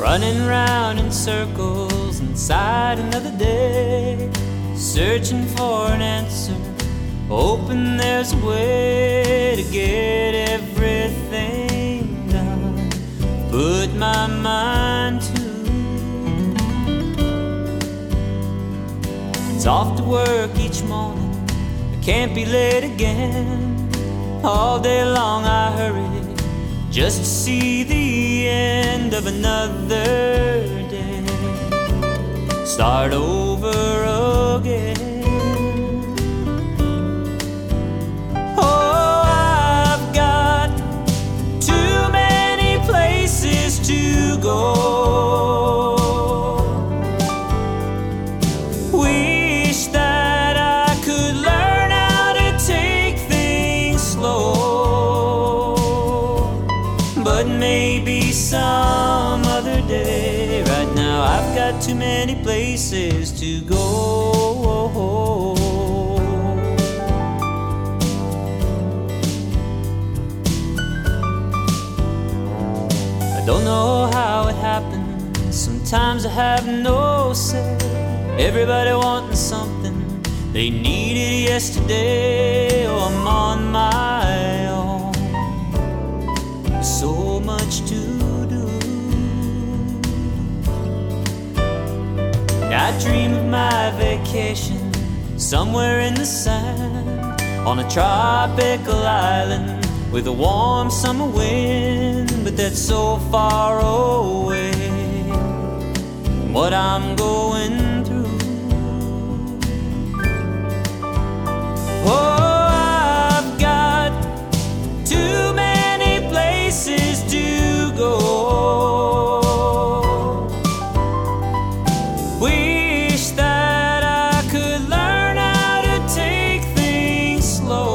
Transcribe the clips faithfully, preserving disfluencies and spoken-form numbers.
running round in circles inside another day, searching for an answer, hoping there's a way to get everything done. Put my mind to. It's off to work each morning, I can't be late again. All day long I hurry just to see the end of another day. Start over again. Oh, I've got too many places to go. Wish that I could learn how to take things slow, but maybe some other day. Right now I've got too many places to go. I don't know how it happened. Sometimes I have no say. Everybody wanting something they needed yesterday. Oh, I'm on my own. So much to do. I dream of my vacation somewhere in the sand, on a tropical island with a warm summer wind. But that's so far away from what I'm going through. Oh, I've got too many places to go. Wish that I could learn how to take things slow,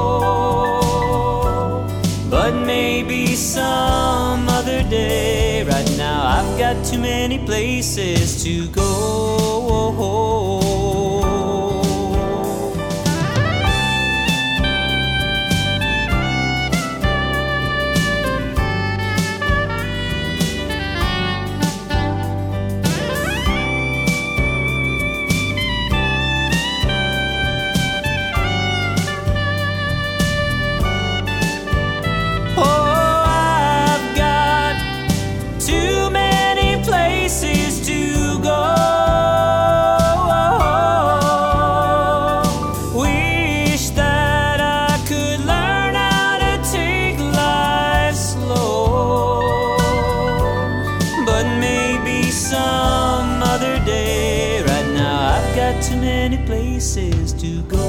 but maybe some other day. Right now I've got too many places to go. Some other day. Right now I've got too many places to go.